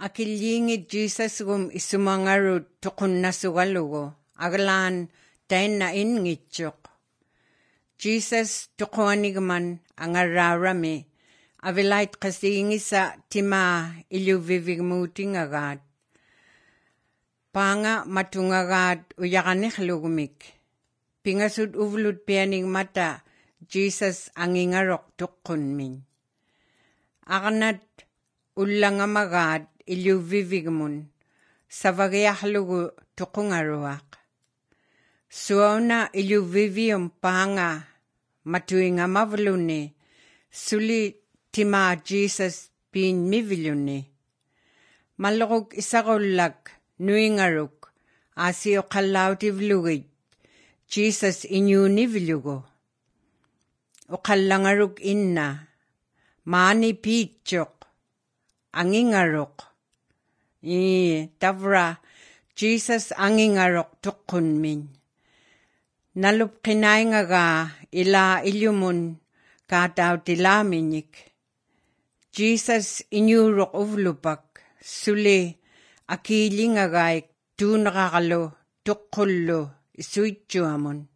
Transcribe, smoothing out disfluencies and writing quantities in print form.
Akilingit Jesus gum isumangarut tukun nasugalugo, agalan tayin na ingitsyok. Jesus tukuanigman ang ararami, avilait kasingisa tima iluvivigmuting agad. Panga matungagad uyakanik lugumik. Pingasud uvlut pianing mata, Jesus ang ingarok tukun min. Akanat ulangamagad iluvivigmun, savagayahlugu tukungaruak. Suona iluviviyum panga matuinga mavluni, suli tima Jesus pin miviluni. Malukog isakulak nuingaruk, asio kalautivlugit, Jesus inyunivilugo. Ukalangaruk inna, mani pitchok, angingarok. Tavra, Jesus angingarok tukun min. Nalup kinay nga ga ila ilyumun kataw tilaminik. Jesus inyurok uvlupak, suli akili nga gay tu nakakalo tukullo isuityo amon.